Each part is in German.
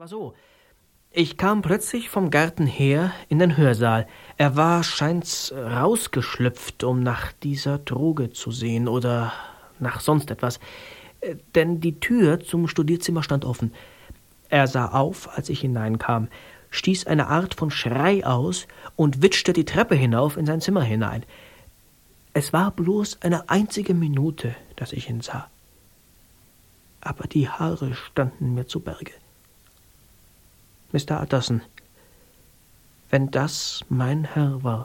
War so. Ich kam plötzlich vom Garten her in den Hörsaal. Er war, scheint's, rausgeschlüpft, um nach dieser Droge zu sehen oder nach sonst etwas. Denn die Tür zum Studierzimmer stand offen. Er sah auf, als ich hineinkam, stieß eine Art von Schrei aus und witschte die Treppe hinauf in sein Zimmer hinein. Es war bloß eine einzige Minute, dass ich ihn sah. Aber die Haare standen mir zu Berge. Mr. Utterson, wenn das mein Herr war,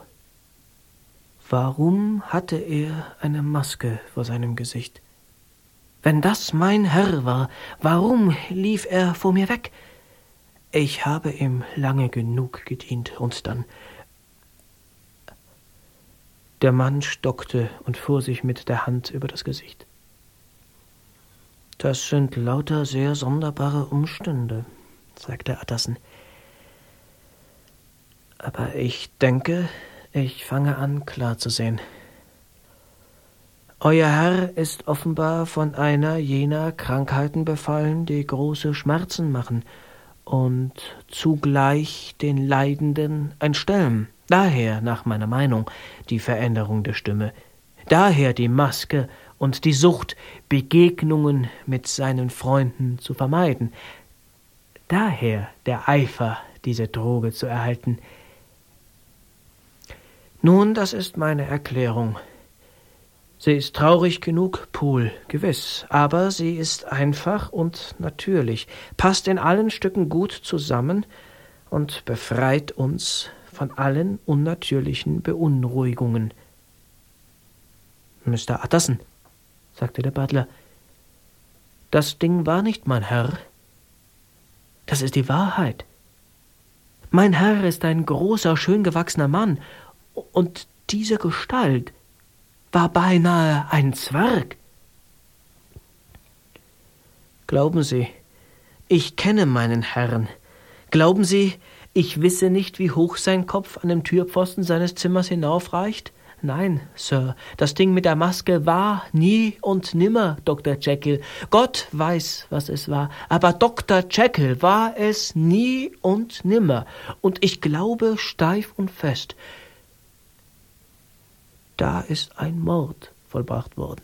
warum hatte er eine Maske vor seinem Gesicht? Wenn das mein Herr war, warum lief er vor mir weg? Ich habe ihm lange genug gedient, und dann... Der Mann stockte und fuhr sich mit der Hand über das Gesicht. »Das sind lauter sehr sonderbare Umstände«, sagte Utterson. »Aber ich denke, ich fange an, klar zu sehen. Euer Herr ist offenbar von einer jener Krankheiten befallen, die große Schmerzen machen und zugleich den Leidenden entstellen. Daher, nach meiner Meinung, die Veränderung der Stimme. Daher die Maske und die Sucht, Begegnungen mit seinen Freunden zu vermeiden. Daher der Eifer, diese Droge zu erhalten. Nun, das ist meine Erklärung. Sie ist traurig genug, Poole, gewiss, aber sie ist einfach und natürlich, passt in allen Stücken gut zusammen und befreit uns von allen unnatürlichen Beunruhigungen. »Mr. Utterson«, sagte der Butler, »das Ding war nicht mein Herr. Das ist die Wahrheit. Mein Herr ist ein großer, schön gewachsener Mann, und diese Gestalt war beinahe ein Zwerg. Glauben Sie, ich kenne meinen Herrn. Glauben Sie, ich wisse nicht, wie hoch sein Kopf an dem Türpfosten seines Zimmers hinaufreicht? Nein, Sir, das Ding mit der Maske war nie und nimmer Dr. Jekyll. Gott weiß, was es war, aber Dr. Jekyll war es nie und nimmer. Und ich glaube steif und fest, da ist ein Mord vollbracht worden.«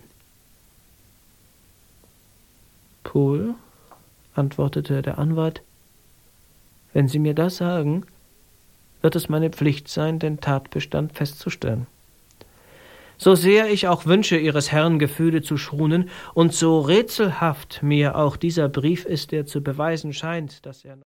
»Poole«, antwortete der Anwalt, »wenn Sie mir das sagen, wird es meine Pflicht sein, den Tatbestand festzustellen. So sehr ich auch wünsche, Ihres Herrn Gefühle zu schonen, und so rätselhaft mir auch dieser Brief ist, der zu beweisen scheint, dass er